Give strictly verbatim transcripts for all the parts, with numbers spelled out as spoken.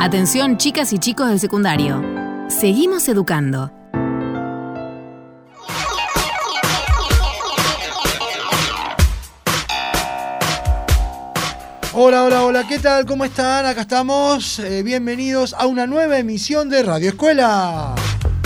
Atención, chicas y chicos del secundario. Seguimos educando. Hola, hola, hola, ¿qué tal? ¿Cómo están? Acá estamos. Eh, bienvenidos a una nueva emisión de Radio Escuela.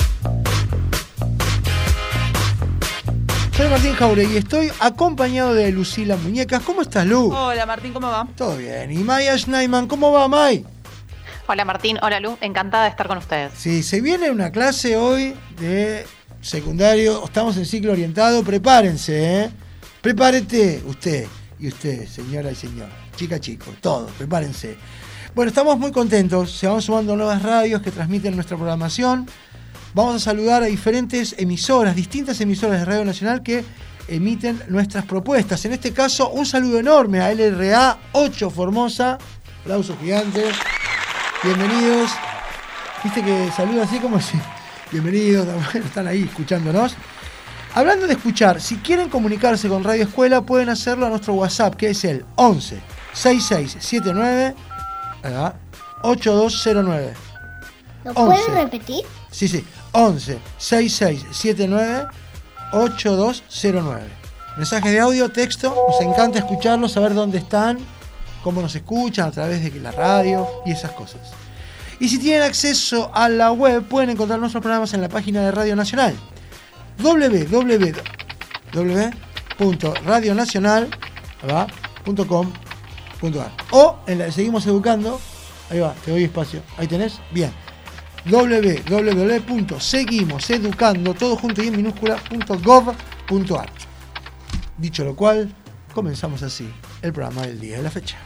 Soy Martín Jauregui y estoy acompañado de Lucila Muñecas. ¿Cómo estás, Lu? Hola, Martín, ¿cómo va? Todo bien. Y Maya Schneiman, ¿cómo va, May? Hola, Martín. Hola, Lu. Encantada de estar con ustedes. Sí, se viene una clase hoy de secundario. Estamos en ciclo orientado. Prepárense, ¿eh? Prepárate usted y usted, señora y señor. Chica, chico, todos, prepárense. Bueno, estamos muy contentos. Se van sumando nuevas radios que transmiten nuestra programación. Vamos a saludar a diferentes emisoras, distintas emisoras de Radio Nacional que emiten nuestras propuestas. En este caso, un saludo enorme a L R A ocho Formosa. Aplausos gigantes. Bienvenidos. Viste que saluda así como si... Bienvenidos, están ahí escuchándonos. Hablando de escuchar, si quieren comunicarse con Radio Escuela, pueden hacerlo a nuestro WhatsApp, que es el once sesenta y seis setenta y nueve ochenta y dos cero nueve. ¿Lo puedes repetir? Sí, sí. once sesenta y seis setenta y nueve ochenta y dos cero nueve. Mensajes de audio, texto. Nos encanta escucharlos, saber dónde están, cómo nos escuchan a través de la radio y esas cosas. Y si tienen acceso a la web, pueden encontrar nuestros programas en la página de Radio Nacional. doble u doble u doble u punto radio nacional punto com punto a r o en la Seguimos Educando. Ahí va, te doy espacio. Ahí tenés. Bien. doble u doble u doble u punto seguimos educando, todo junto y en minúscula, punto gov punto a r. Dicho lo cual, comenzamos así el programa del día de la fecha.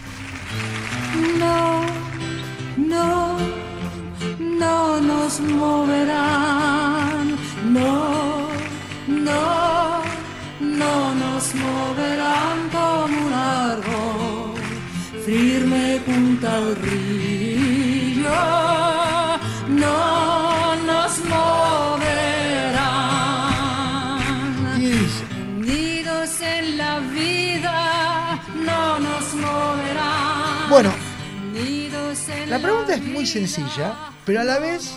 No, no, no nos moverán. No, no, no nos moverán como un árbol firme junto al río. No nos moverán. Yes. Unidos en la vida, no nos moverán. Bueno, Unidos en la pregunta es muy sencilla, pero a la vez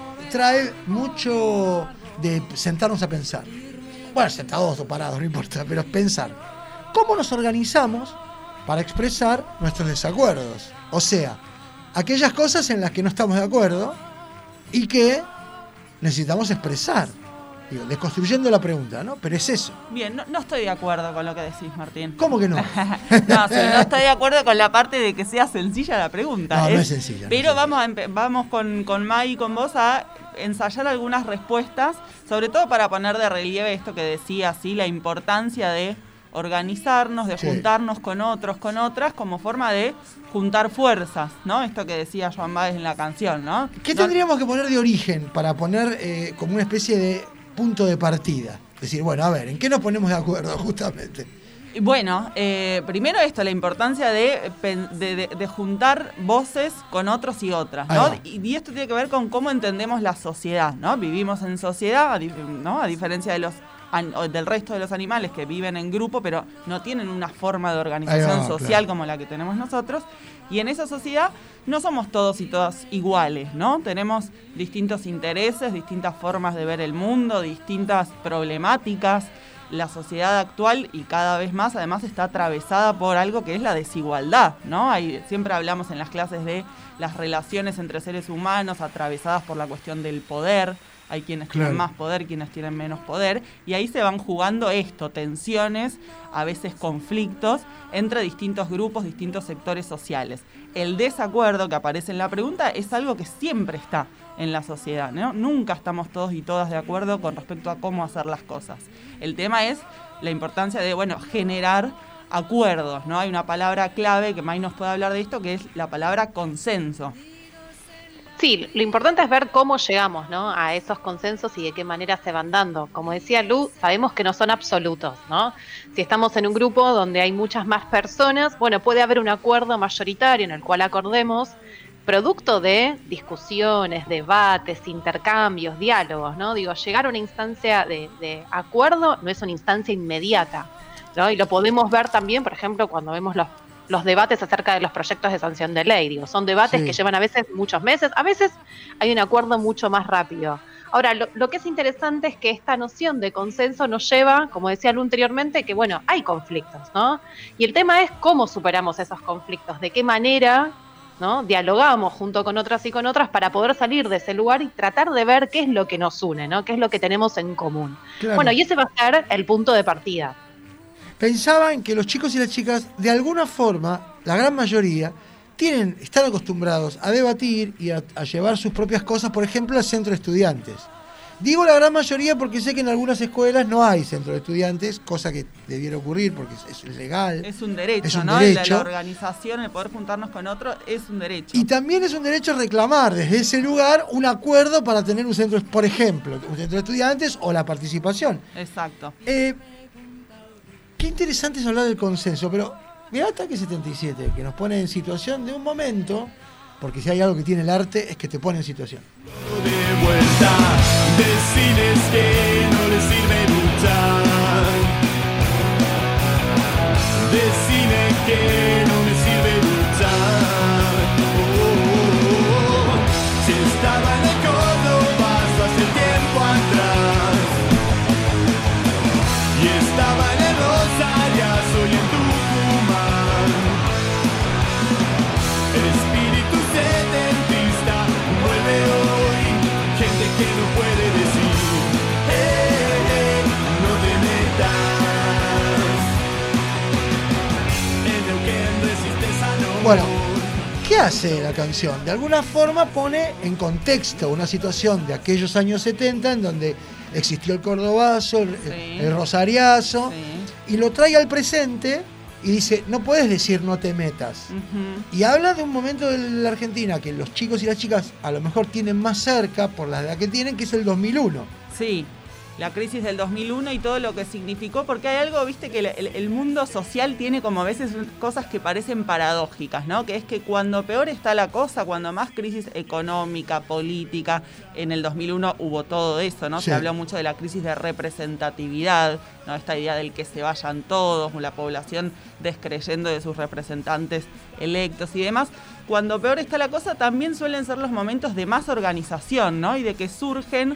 trae mucho de sentarnos a pensar. Bueno, sentados o parados, no importa, pero es pensar. ¿Cómo nos organizamos para expresar nuestros desacuerdos? O sea, aquellas cosas en las que no estamos de acuerdo y que necesitamos expresar. Digo, desconstruyendo la pregunta, ¿no? Pero es eso. Bien, no, no estoy de acuerdo con lo que decís, Martín. ¿Cómo que no? no, sí, no estoy de acuerdo con la parte de que sea sencilla la pregunta. No, ¿eh? no es sencilla. Pero no es vamos, a empe- vamos con, con May y con vos a ensayar algunas respuestas, sobre todo para poner de relieve esto que decía, ¿sí? La importancia de organizarnos, de Sí. juntarnos con otros, con otras, como forma de juntar fuerzas, ¿no? Esto que decía Joan Baez en la canción, ¿no? ¿Qué No- tendríamos que poner de origen para poner eh, como una especie de punto de partida? Es decir, bueno, a ver, ¿en qué nos ponemos de acuerdo justamente? Bueno, eh, primero esto, la importancia de, pen- de, de- de juntar voces con otros y otras, Ahí ¿no? va. Y, y esto tiene que ver con cómo entendemos la sociedad, ¿no? Vivimos en sociedad, a, dif- ¿no? A diferencia de los an- o del resto de los animales que viven en grupo, pero no tienen una forma de organización Ahí va, social claro. como la que tenemos nosotros. Y en esa sociedad no somos todos y todas iguales, ¿no? Tenemos distintos intereses, distintas formas de ver el mundo, distintas problemáticas. La sociedad actual y cada vez más además está atravesada por algo que es la desigualdad, ¿no? Hay, siempre hablamos en las clases de las relaciones entre seres humanos atravesadas por la cuestión del poder. Hay quienes Claro. tienen más poder, quienes tienen menos poder, y ahí se van jugando esto, tensiones, a veces conflictos entre distintos grupos, distintos sectores sociales. El desacuerdo que aparece en la pregunta es algo que siempre está en la sociedad, ¿no? Nunca estamos todos y todas de acuerdo con respecto a cómo hacer las cosas. El tema es la importancia de, bueno, generar acuerdos, ¿no? Hay una palabra clave que May nos puede hablar de esto, que es la palabra consenso. Sí, lo importante es ver cómo llegamos, ¿no? A esos consensos y de qué manera se van dando. Como decía Lu, sabemos que no son absolutos, ¿no? Si estamos en un grupo donde hay muchas más personas, bueno, puede haber un acuerdo mayoritario en el cual acordemos, producto de discusiones, debates, intercambios, diálogos, ¿no? Digo, llegar a una instancia de, de acuerdo no es una instancia inmediata, ¿no? Y lo podemos ver también, por ejemplo, cuando vemos los los debates acerca de los proyectos de sanción de ley. Digo, son debates Sí. que llevan a veces muchos meses, a veces hay un acuerdo mucho más rápido. Ahora, lo, lo que es interesante es que esta noción de consenso nos lleva, como decía Lu anteriormente, que bueno, hay conflictos, ¿no? Y el tema es cómo superamos esos conflictos, de qué manera, ¿no?, dialogamos junto con otras y con otras para poder salir de ese lugar y tratar de ver qué es lo que nos une, ¿no?, qué es lo que tenemos en común. Claro. Bueno, y ese va a ser el punto de partida. Pensaban que los chicos y las chicas, de alguna forma, la gran mayoría, tienen, están acostumbrados a debatir y a, a llevar sus propias cosas, por ejemplo, al centro de estudiantes. Digo la gran mayoría porque sé que en algunas escuelas no hay centro de estudiantes, cosa que debiera ocurrir porque es, es legal. Es un derecho, Es un ¿no? derecho. La, la organización, el poder juntarnos con otro, es un derecho. Y también es un derecho reclamar desde ese lugar un acuerdo para tener un centro, por ejemplo, un centro de estudiantes o la participación. Exacto. Eh, qué interesante es hablar del consenso, pero mirá Ataque setenta y siete, que nos pone en situación de un momento, porque si hay algo que tiene el arte es que te pone en situación. De vuelta, decides que no le sirve luchar. Decide que no me sirve luchar. Oh, oh, oh, oh. Si estaba en el Córdoba hace tiempo atrás y estaba en el Rosarias hoy en Tucumán. Espíritu setentista vuelve hoy, gente que no puede decir, hey, hey, no te metas. En Neuquén resistes a no. Bueno, ¿qué hace la canción? De alguna forma pone en contexto una situación de aquellos años setenta en donde existió el cordobazo, el, Sí. el rosariazo, Sí. y lo trae al presente y dice, no puedes decir no te metas. Ujú. Y habla de un momento de la Argentina que los chicos y las chicas a lo mejor tienen más cerca por la edad que tienen, que es el dos mil uno. Sí, la crisis del dos mil uno y todo lo que significó, porque hay algo, viste, que el, el- el mundo social tiene como a veces cosas que parecen paradójicas, ¿no? Que es que cuando peor está la cosa, cuando más crisis económica, política, en el dos mil uno hubo todo eso, ¿no? Sí. Se habló mucho de la crisis de representatividad, ¿no? Esta idea del que se vayan todos, la población descreyendo de sus representantes electos y demás. Cuando peor está la cosa, también suelen ser los momentos de más organización, ¿no? Y de que surgen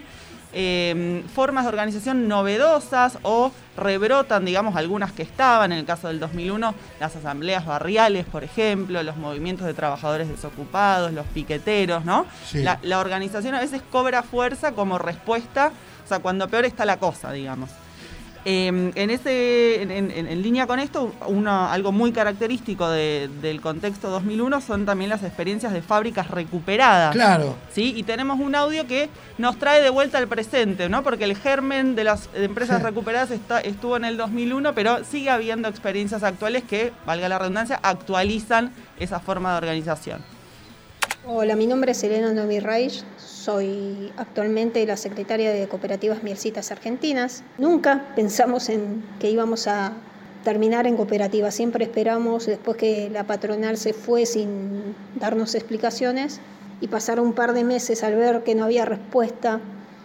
Eh, formas de organización novedosas o rebrotan, digamos, algunas que estaban. En el caso del dos mil uno, las asambleas barriales, por ejemplo, los movimientos de trabajadores desocupados, los piqueteros, ¿no? Sí. La, la organización a veces cobra fuerza como respuesta, o sea, cuando peor está la cosa, digamos. Eh, en, ese, en, en- en línea con esto, uno, algo muy característico de- del contexto dos mil uno son también las experiencias de fábricas recuperadas. Claro. ¿Sí? Y tenemos un audio que nos trae de vuelta al presente, ¿no? Porque el germen de las empresas Sí. recuperadas está, estuvo en el dos mil uno, pero sigue habiendo experiencias actuales que, valga la redundancia, actualizan esa forma de organización. Hola, mi nombre es Elena Novi Reich, soy actualmente la secretaria de Cooperativas Miercitas Argentinas. Nunca pensamos en que íbamos a terminar en cooperativa, siempre esperamos, después que la patronal se fue sin darnos explicaciones, y pasaron un par de meses al ver que no había respuesta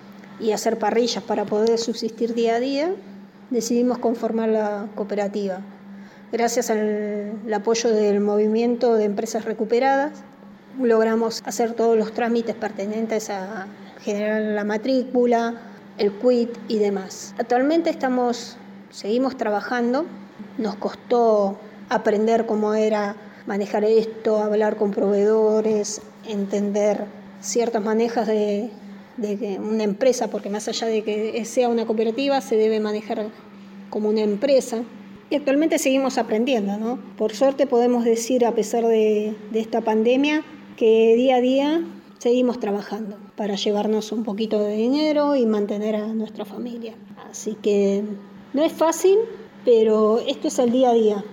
y hacer parrillas para poder subsistir día a día, decidimos conformar la cooperativa. Gracias al, al apoyo del movimiento de empresas recuperadas, logramos hacer todos los trámites pertinentes a generar la matrícula, el quit y demás. Actualmente estamos, seguimos trabajando, nos costó aprender cómo era manejar esto, hablar con proveedores, entender ciertas manejas de, de una empresa, porque más allá de que sea una cooperativa, se debe manejar como una empresa. Y actualmente seguimos aprendiendo, ¿no? Por suerte podemos decir, a pesar de, de esta pandemia, que día a día seguimos trabajando para llevarnos un poquito de dinero y mantener a nuestra familia. Así que no es fácil, pero esto es el día a día.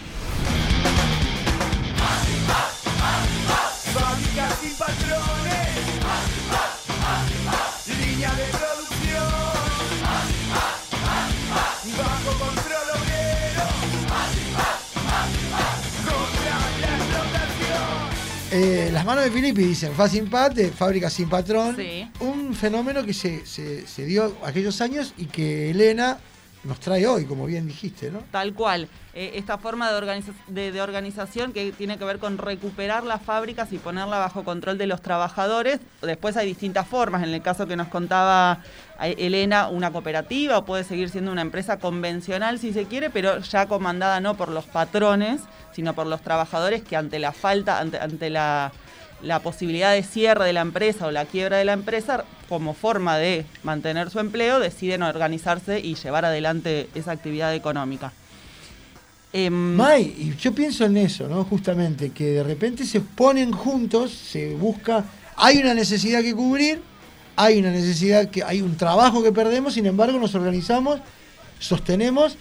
Fábrica sin patrones, línea de producción, bajo control obrero, contra la explotación. Eh, las manos de Filippi dicen, Fa sin pat, de fábrica sin patrón. Sí. Un fenómeno que se, se, se dio aquellos años y que Elena nos trae hoy, como bien dijiste, ¿no? Tal cual. Eh, esta forma de, organiza de, de organización que tiene que ver con recuperar las fábricas y ponerla bajo control de los trabajadores. Después hay distintas formas. En el caso que nos contaba Elena, una cooperativa, o puede seguir siendo una empresa convencional si se quiere, pero ya comandada no por los patrones, sino por los trabajadores que ante la falta, ante, ante la... la posibilidad de cierre de la empresa o la quiebra de la empresa, como forma de mantener su empleo, deciden organizarse y llevar adelante esa actividad económica. Eh, May, y yo pienso en eso, ¿no? Justamente, que de repente se ponen juntos, se busca, hay una necesidad que cubrir, hay una necesidad que, hay un trabajo que perdemos, sin embargo nos organizamos, sostenemos,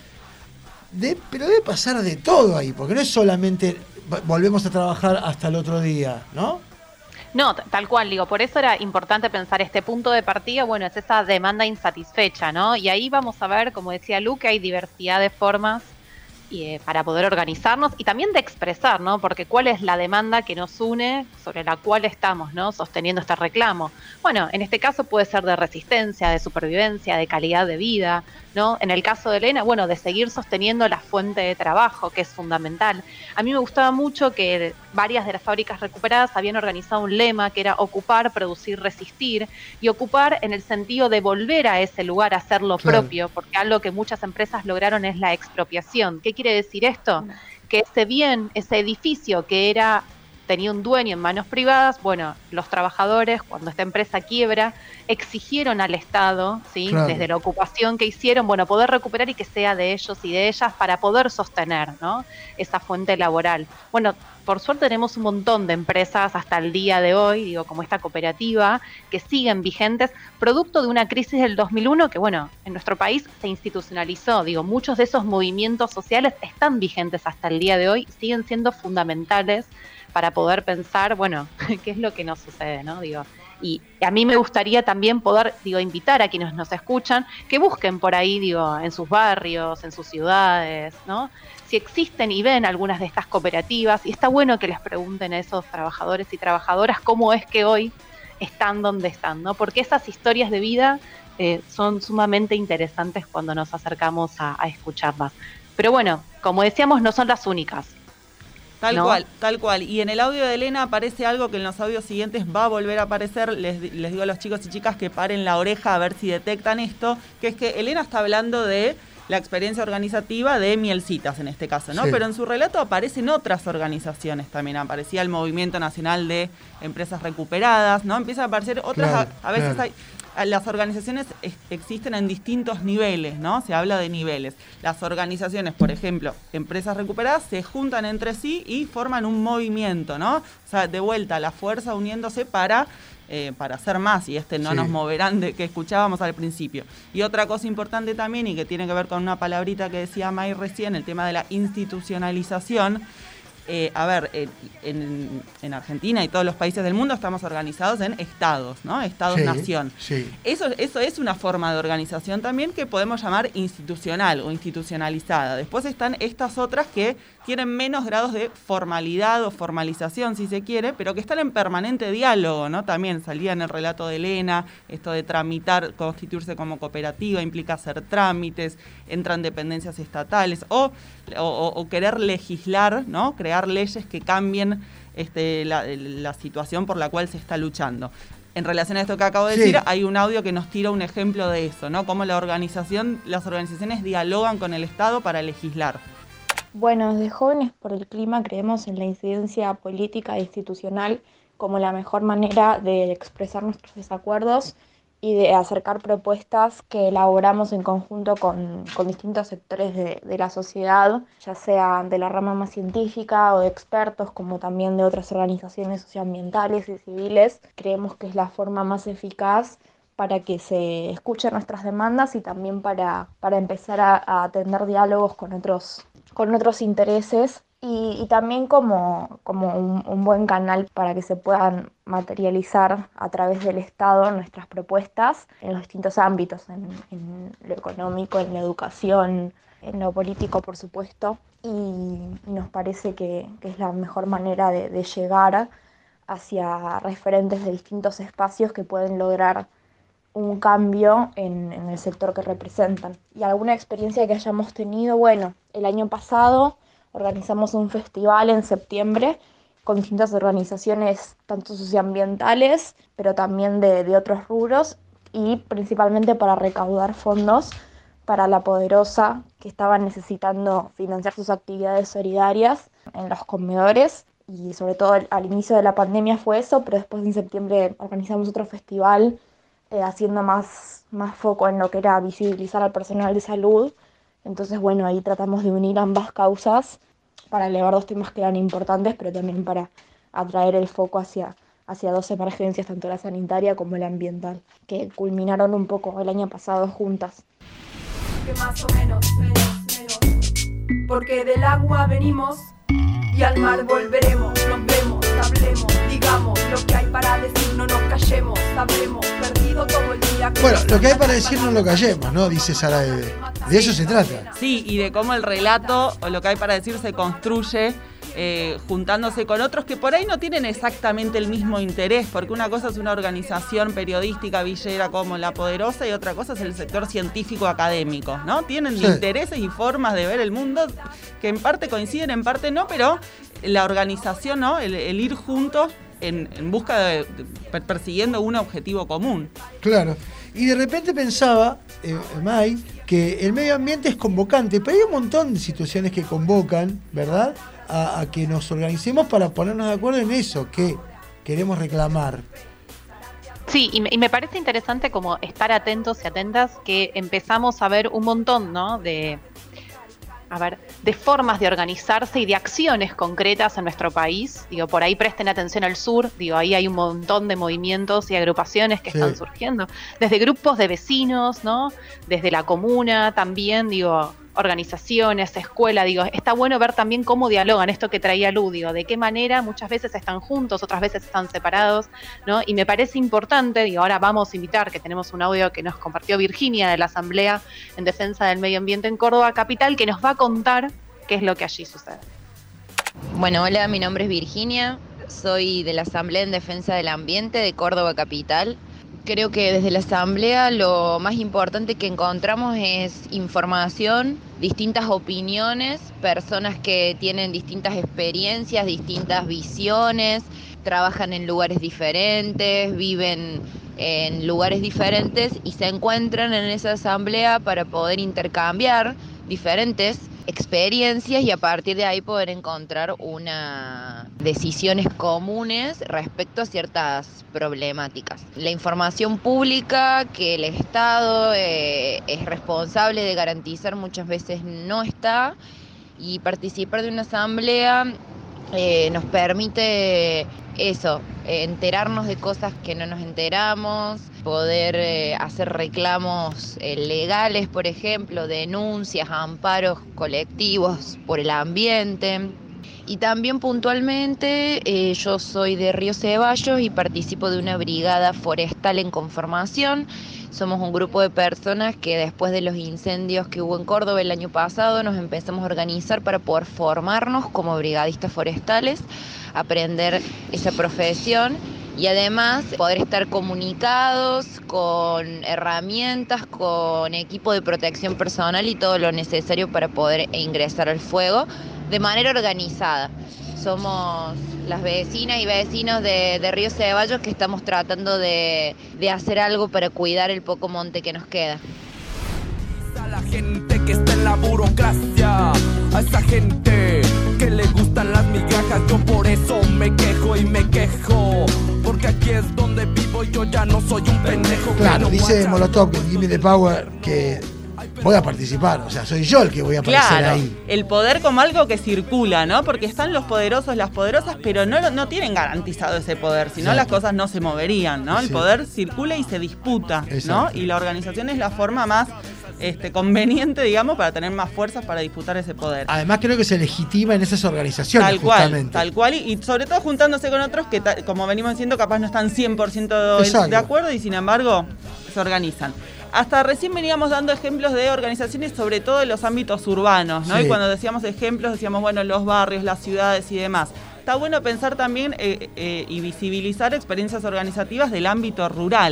de, pero debe pasar de todo ahí, porque no es solamente volvemos a trabajar hasta el otro día, ¿no? No, tal cual, digo, por eso era importante pensar este punto de partida, bueno, es esa demanda insatisfecha, ¿no? Y ahí vamos a ver, como decía Lu, que hay diversidad de formas y, eh, para poder organizarnos y también de expresar, ¿no? Porque cuál es la demanda que nos une, sobre la cual estamos, ¿no? Sosteniendo este reclamo. Bueno, en este caso puede ser de resistencia, de supervivencia, de calidad de vida, ¿no? En el caso de Elena, bueno, de seguir sosteniendo la fuente de trabajo, que es fundamental. A mí me gustaba mucho que varias de las fábricas recuperadas habían organizado un lema que era ocupar, producir, resistir, y ocupar en el sentido de volver a ese lugar a hacer lo Claro. propio, porque algo que muchas empresas lograron es la expropiación. ¿Qué quiere decir esto? Que ese bien, ese edificio que era tenía un dueño en manos privadas, bueno, los trabajadores, cuando esta empresa quiebra, exigieron al Estado, ¿sí? Claro. Desde la ocupación que hicieron, bueno, poder recuperar y que sea de ellos y de ellas para poder sostener, ¿no? Esa fuente laboral. Bueno, por suerte tenemos un montón de empresas hasta el día de hoy, digo, como esta cooperativa, que siguen vigentes, producto de una crisis del dos mil uno que, bueno, en nuestro país se institucionalizó, digo, muchos de esos movimientos sociales están vigentes hasta el día de hoy, siguen siendo fundamentales para poder pensar, bueno, qué es lo que nos sucede, ¿no? Digo, y a mí me gustaría también poder, digo, invitar a quienes nos escuchan que busquen por ahí, digo, en sus barrios, en sus ciudades, ¿no? Si existen y ven algunas de estas cooperativas, y está bueno que les pregunten a esos trabajadores y trabajadoras cómo es que hoy están donde están, ¿no? Porque esas historias de vida eh, son sumamente interesantes cuando nos acercamos a, a escucharlas. Pero bueno, como decíamos, no son las únicas. Tal ¿no? cual, tal cual. Y en el audio de Elena aparece algo que en los audios siguientes va a volver a aparecer. Les, les digo a los chicos y chicas que paren la oreja a ver si detectan esto, que es que Elena está hablando de la experiencia organizativa de Mielcitas en este caso, ¿no? Sí. Pero en su relato aparecen otras organizaciones también. Aparecía el Movimiento Nacional de Empresas Recuperadas, ¿no? Empiezan a aparecer otras, Claro, a, a veces claro. hay... Las organizaciones es- existen en distintos niveles, ¿no? Se habla de niveles. Las organizaciones, por ejemplo, empresas recuperadas, se juntan entre sí y forman un movimiento, ¿no? O sea, de vuelta, la fuerza uniéndose para, eh, para hacer más, y este no Sí. nos moverán de que escuchábamos al principio. Y otra cosa importante también, y que tiene que ver con una palabrita que decía May recién, el tema de la institucionalización. Eh, a ver, eh, en, en Argentina y todos los países del mundo estamos organizados en estados, ¿no? Estados-nación. Sí, sí. Eso, eso es una forma de organización también que podemos llamar institucional o institucionalizada. Después están estas otras que tienen menos grados de formalidad o formalización, si se quiere, pero que están en permanente diálogo, ¿no? También salía en el relato de Elena, esto de tramitar, constituirse como cooperativa, implica hacer trámites, entran dependencias estatales, o, o, o querer legislar, ¿no? Crear leyes que cambien este, la, la situación por la cual se está luchando. En relación a esto que acabo de Sí. decir, hay un audio que nos tira un ejemplo de eso, ¿no? Cómo la organización, las organizaciones dialogan con el Estado para legislar. Bueno, desde Jóvenes por el Clima creemos en la incidencia política e institucional como la mejor manera de expresar nuestros desacuerdos y de acercar propuestas que elaboramos en conjunto con, con distintos sectores de, de la sociedad, ya sea de la rama más científica o de expertos, como también de otras organizaciones socioambientales y civiles. Creemos que es la forma más eficaz para que se escuchen nuestras demandas y también para, para empezar a, a tener diálogos con otros, con otros intereses y, y también como, como un, un buen canal para que se puedan materializar a través del Estado nuestras propuestas en los distintos ámbitos, en, en lo económico, en la educación, en lo político, por supuesto, y, y nos parece que, que es la mejor manera de, de llegar hacia referentes de distintos espacios que pueden lograr un cambio en, en el sector que representan. Y alguna experiencia que hayamos tenido, bueno, el año pasado organizamos un festival en septiembre con distintas organizaciones, tanto socioambientales, pero también de, de otros rubros, y principalmente para recaudar fondos para La Poderosa, que estaban necesitando financiar sus actividades solidarias en los comedores. Y sobre todo al, al inicio de la pandemia fue eso, pero después en septiembre organizamos otro festival eh, haciendo más, más foco en lo que era visibilizar al personal de salud. Entonces, bueno, ahí tratamos de unir ambas causas para elevar dos temas que eran importantes, pero también para atraer el foco hacia, hacia dos emergencias, tanto la sanitaria como la ambiental, que culminaron un poco el año pasado juntas. Que más o menos, menos, menos, porque del agua venimos y al mar volveremos. Nos vemos, hablemos, digamos lo que hay para decir, no nos callemos, hablemos, perdido todo el día. Bueno, lo que hay para decir no lo callemos, ¿no? Dice Sara Eve. De eso se trata. Sí, y de cómo el relato o lo que hay para decir se construye eh, juntándose con otros que por ahí no tienen exactamente el mismo interés, porque una cosa es una organización periodística villera como La Poderosa y otra cosa es el sector científico académico, ¿no? Tienen sí. intereses y formas de ver el mundo que en parte coinciden, en parte no, pero la organización, ¿no? El, el ir juntos en, en busca de, de persiguiendo un objetivo común. Claro. Y de repente pensaba, eh, May, que el medio ambiente es convocante, pero hay un montón de situaciones que convocan, ¿verdad?, a, a que nos organicemos para ponernos de acuerdo en eso que queremos reclamar. Sí, y me, y me parece interesante como estar atentos y atentas, que empezamos a ver un montón, ¿no?, de... A ver, de formas de organizarse y de acciones concretas en nuestro país. Digo, por ahí presten atención al sur, digo, ahí hay un montón de movimientos y agrupaciones que sí. están surgiendo. Desde grupos de vecinos, ¿no? Desde la comuna también, digo, organizaciones, escuela, digo, está bueno ver también cómo dialogan, esto que traía Lu, digo, de qué manera muchas veces están juntos, otras veces están separados, ¿no? Y me parece importante, digo, ahora vamos a invitar, que tenemos un audio que nos compartió Virginia de la Asamblea en Defensa del Medio Ambiente en Córdoba Capital, que nos va a contar qué es lo que allí sucede. Bueno, hola, mi nombre es Virginia, soy de la Asamblea en Defensa del Ambiente de Córdoba Capital. Creo que desde la Asamblea lo más importante que encontramos es información, distintas opiniones, personas que tienen distintas experiencias, distintas visiones, trabajan en lugares diferentes, viven en lugares diferentes y se encuentran en esa asamblea para poder intercambiar diferentes experiencias y a partir de ahí poder encontrar una decisiones comunes respecto a ciertas problemáticas. La información pública que el Estado eh, es responsable de garantizar muchas veces no está, y participar de una asamblea eh, nos permite eso, eh, enterarnos de cosas que no nos enteramos, poder eh, hacer reclamos eh, legales, por ejemplo, denuncias, amparos colectivos por el ambiente. Y también puntualmente eh, yo soy de Río Ceballos y participo de una brigada forestal en conformación. Somos un grupo de personas que después de los incendios que hubo en Córdoba el año pasado nos empezamos a organizar para poder formarnos como brigadistas forestales, aprender esa profesión y además poder estar comunicados con herramientas, con equipo de protección personal y todo lo necesario para poder ingresar al fuego de manera organizada. Somos las vecinas y vecinos de, de Río Ceballos que estamos tratando de, de hacer algo para cuidar el poco monte que nos queda. A la gente que está en la burocracia, a esa gente que le gustan las migajas, yo por eso me quejo y me quejo, porque aquí es donde vivo y yo ya no soy un pendejo. Claro, dice Molotov que Gimme the Power que voy a participar, o sea, soy yo el que voy a aparecer claro, ahí. El poder como algo que circula, ¿no? Porque están los poderosos, las poderosas, pero no, no tienen garantizado ese poder, si no las cosas no se moverían, ¿no? El sí. poder circula y se disputa, Exacto. ¿no? Y la organización es la forma más este, conveniente, digamos, para tener más fuerzas para disputar ese poder. Además creo que se legitima en esas organizaciones, tal cual, justamente. Tal cual, y, y sobre todo juntándose con otros que, ta, como venimos diciendo, capaz no están cien por ciento Exacto. de acuerdo y sin embargo se organizan. Hasta recién veníamos dando ejemplos de organizaciones, sobre todo en los ámbitos urbanos, ¿no? Sí. Y cuando decíamos ejemplos, decíamos, bueno, los barrios, las ciudades y demás. Está bueno pensar también eh, eh, y visibilizar experiencias organizativas del ámbito rural,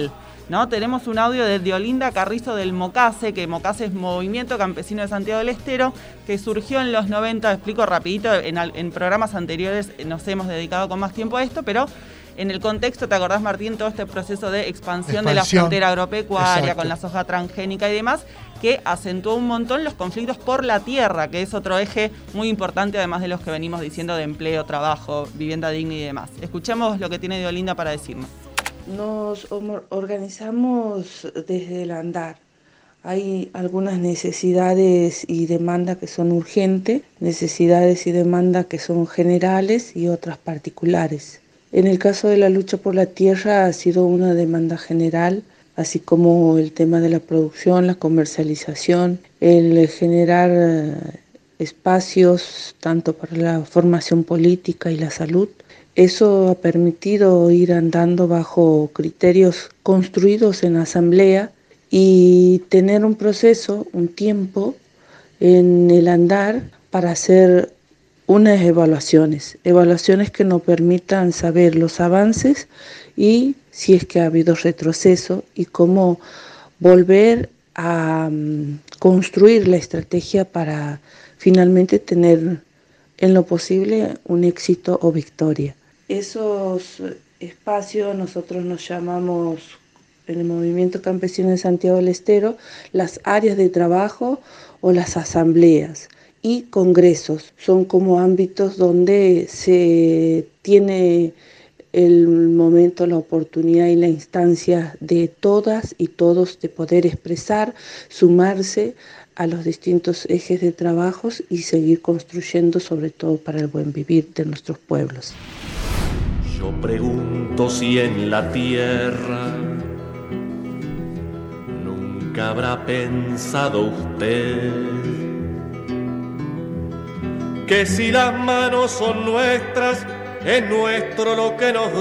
¿no? Tenemos un audio de Diolinda Carrizo del MOCASE, que MOCASE es Movimiento Campesino de Santiago del Estero, que surgió en los noventa, explico rapidito, en, en programas anteriores nos hemos dedicado con más tiempo a esto, pero en el contexto, ¿te acordás, Martín? Todo este proceso de expansión, expansión de la frontera agropecuaria, exacto, con la soja transgénica y demás, que acentuó un montón los conflictos por la tierra, que es otro eje muy importante, además de los que venimos diciendo de empleo, trabajo, vivienda digna y demás. Escuchemos lo que tiene Diolinda para decirnos. Nos organizamos desde el andar. Hay algunas necesidades y demandas que son urgentes, necesidades y demandas que son generales y otras particulares. En el caso de la lucha por la tierra ha sido una demanda general, así como el tema de la producción, la comercialización, el generar espacios tanto para la formación política y la salud. Eso ha permitido ir andando bajo criterios construidos en asamblea y tener un proceso, un tiempo en el andar para hacer unas evaluaciones, evaluaciones que nos permitan saber los avances y si es que ha habido retroceso y cómo volver a um, construir la estrategia para finalmente tener en lo posible un éxito o victoria. Esos espacios nosotros nos llamamos en el Movimiento Campesino de Santiago del Estero las áreas de trabajo o las asambleas y congresos. Son como ámbitos donde se tiene el momento, la oportunidad y la instancia de todas y todos de poder expresar, sumarse a los distintos ejes de trabajos y seguir construyendo, sobre todo para el buen vivir de nuestros pueblos. Yo pregunto si en la tierra nunca habrá pensado usted que si las manos son nuestras, es nuestro lo que nos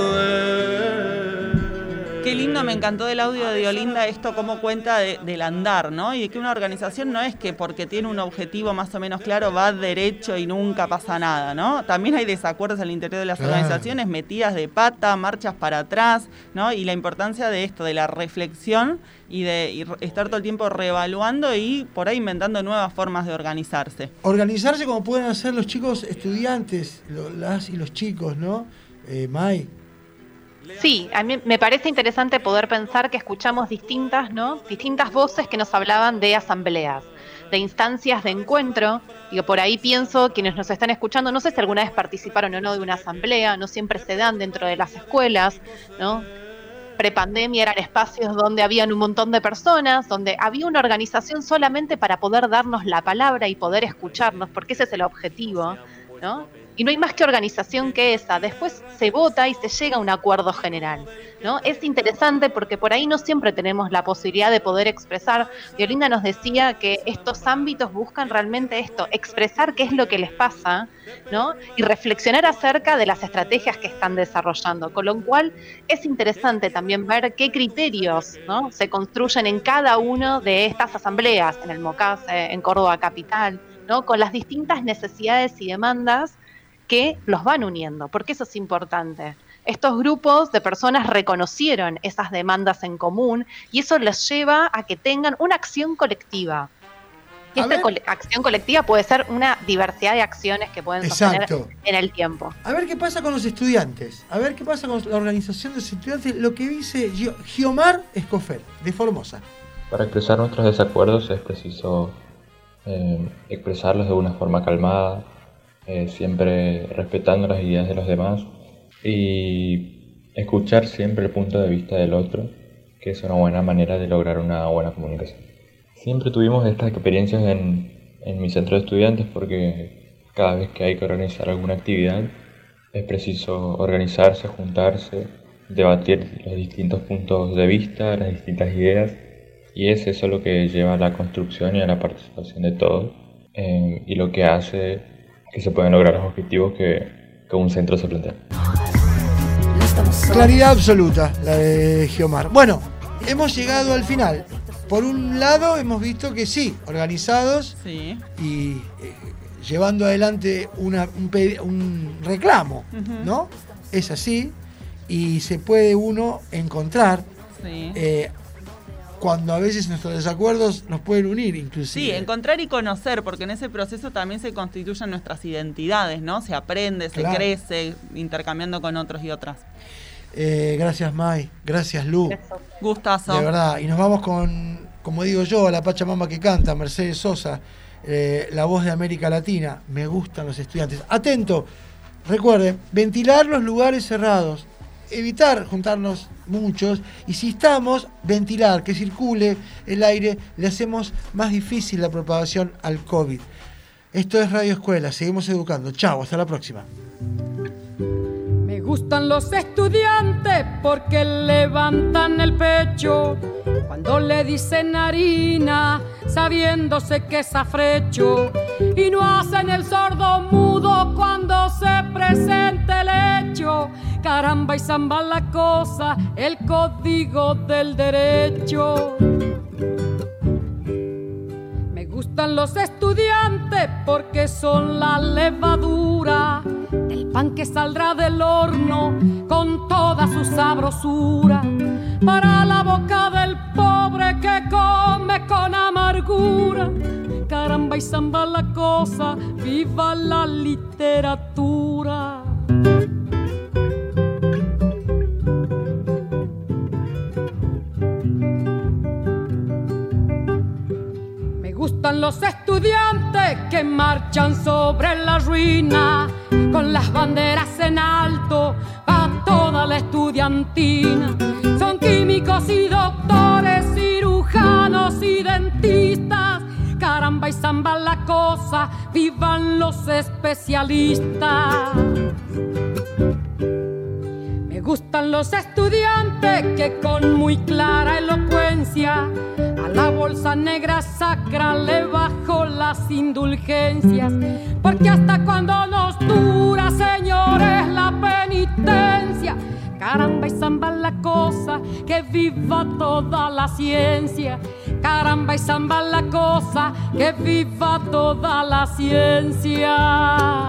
dé. Qué lindo, me encantó del audio de Diolinda esto, cómo cuenta de, del andar, ¿no? Y de que una organización no es que porque tiene un objetivo más o menos claro va derecho y nunca pasa nada, ¿no? También hay desacuerdos al interior de las claro. organizaciones, metidas de pata, marchas para atrás, ¿no? Y la importancia de esto, de la reflexión y de y estar todo el tiempo reevaluando y por ahí inventando nuevas formas de organizarse. Organizarse como pueden hacer los chicos estudiantes, lo, las y los chicos, ¿no? Eh, May. Sí, a mí me parece interesante poder pensar que escuchamos distintas, ¿no? distintas voces que nos hablaban de asambleas, de instancias de encuentro. Digo, por ahí pienso, quienes nos están escuchando, no sé si alguna vez participaron o no de una asamblea, no siempre se dan dentro de las escuelas, ¿no? Prepandemia eran espacios donde habían un montón de personas, donde había una organización solamente para poder darnos la palabra y poder escucharnos, porque ese es el objetivo, ¿no? Y no hay más que organización que esa. Después se vota y se llega a un acuerdo general, ¿no? Es interesante porque por ahí no siempre tenemos la posibilidad de poder expresar. Diolinda nos decía que estos ámbitos buscan realmente esto, expresar qué es lo que les pasa, ¿no? Y reflexionar acerca de las estrategias que están desarrollando. Con lo cual es interesante también ver qué criterios, ¿no? se construyen en cada una de estas asambleas, en el MOCASE, en Córdoba Capital, ¿no? Con las distintas necesidades y demandas que los van uniendo, porque eso es importante. Estos grupos de personas reconocieron esas demandas en común y eso les lleva a que tengan una acción colectiva. Y esta co- acción colectiva puede ser una diversidad de acciones que pueden sostener Exacto. en el tiempo. A ver qué pasa con los estudiantes, a ver qué pasa con la organización de los estudiantes, lo que dice Giomar Escofer, de Formosa. Para expresar nuestros desacuerdos es preciso eh, expresarlos de una forma calmada, Eh, siempre respetando las ideas de los demás y escuchar siempre el punto de vista del otro, que es una buena manera de lograr una buena comunicación. Siempre tuvimos estas experiencias en, en mi centro de estudiantes porque cada vez que hay que organizar alguna actividad es preciso organizarse, juntarse, debatir los distintos puntos de vista, las distintas ideas y es eso lo que lleva a la construcción y a la participación de todos eh, y lo que hace que se pueden lograr los objetivos que, que un centro se plantea. Claridad absoluta, la de Giomar. Bueno, hemos llegado al final. Por un lado, hemos visto que sí, organizados sí. y eh, llevando adelante una, un, un reclamo, uh-huh. ¿no? Es así, y se puede uno encontrar Sí. Eh, cuando a veces nuestros desacuerdos nos pueden unir inclusive. Sí, encontrar y conocer, porque en ese proceso también se constituyen nuestras identidades, ¿no? Se aprende, se Claro. crece, intercambiando con otros y otras. Eh, gracias, May. Gracias, Lu. Gustazo. De verdad. Y nos vamos con, como digo yo, a la Pachamama que canta, Mercedes Sosa, eh, la voz de América Latina. Me gustan los estudiantes. Atento. Recuerden, ventilar los lugares cerrados. Evitar juntarnos muchos. Y si estamos, ventilar, que circule el aire. Le hacemos más difícil la propagación al COVID. Esto es Radio Escuela. Seguimos educando. Chau, hasta la próxima. Me gustan los estudiantes porque levantan el pecho cuando le dicen harina, sabiéndose que es afrecho, y no hacen el sordo mudo cuando se presenta el hecho. Caramba y zamba la cosa, el código del derecho. Me gustan los estudiantes porque son la levadura del pan que saldrá del horno con toda su sabrosura para la boca del pobre que come con amargura. Caramba y zamba la cosa, viva la literatura. Me gustan los estudiantes que marchan sobre la ruina con las banderas en alto a toda la estudiantina. Son químicos y doctores, cirujanos y dentistas. Caramba y zamba la cosa, vivan los especialistas. Me gustan los estudiantes que con muy clara elocuencia a la bolsa negra sacra le bajo las indulgencias, porque hasta cuando nos dura, señores, la penitencia. Caramba y zamba la cosa, que viva toda la ciencia. Caramba y zamba la cosa, que viva toda la ciencia.